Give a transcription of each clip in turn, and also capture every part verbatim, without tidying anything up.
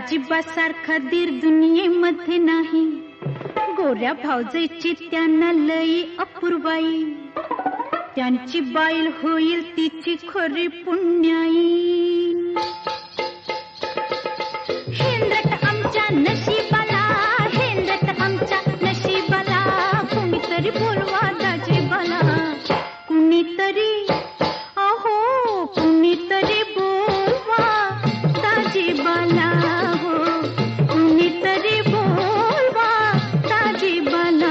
दाजीबा सारखा दीर दुनियेमध्ये नाही, गोऱ्या भावजेची त्यांना लई अपूर्वाई, त्यांची बाईल होईल तिची खरी पुण्याई. हेंद्रट आमच्या नशिबाला, हेंद्रट आमच्या नशिबाला, कुणीतरी बोलवा दाजीबाला, कुणीतरी अहो कुणीतरी बोलवा दाजीबाला, हो कुणीतरी बोलवा दाजीबाला.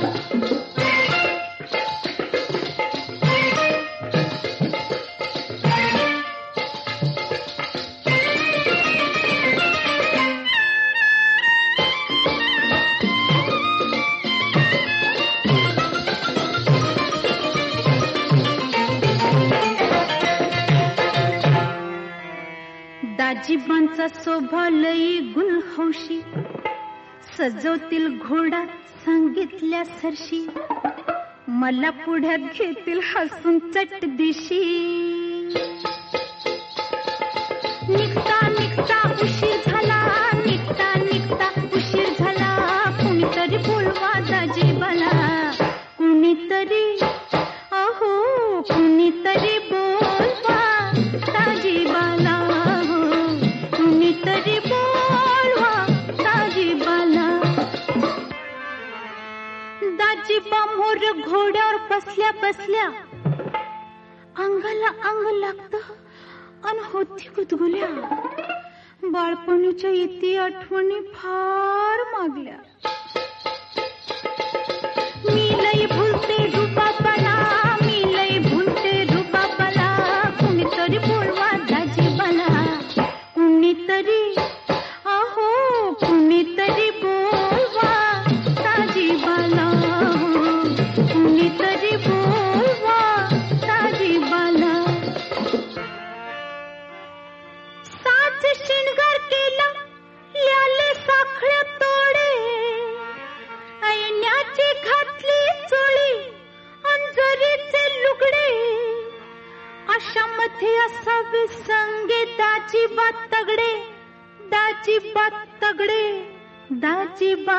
दाजीबांचा स्वभाव लई गुलहौशी, सजवतील घोडा सांगितल्या सरशी, मला पुढ्यात घेतील हसून चट दिशी. निघता निघता उशीर झाला, निघता निघता उशीर झाला, कुणीतरी बोलवा दाजीबाला, कुणीतरी अहो कुणीतरी बोलवा दाजीबाला, कुणीतरी बोलवा दाजीबाला. दाजीबा मोर घोड्यावर बसल्या बसल्या, अंगाला अंग लागत अन होती गुदगुल्या, बाळपणीच्या इति आठवणी फार मागल्या. मी लई भुलते रुबाबाला, मी लई भुलते रुबाबाला, कुणीतरी बोलवा दाजीबाला, कुणीतरी अहो कुणीतरी बोलवा दाजीबाला, कुणीतरी बोलवा दाजीबाला. साज शिणगार केला याले साखळ्या तोडे, ऐण्याची घातली चोळी अंजरीचे लुगडे, अशामध्ये असावे संगे दाजीबा तगडे, दाजीबा तगडे, दाजीबा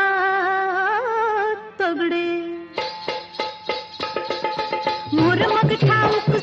तगडे. मोर मग ठाऊक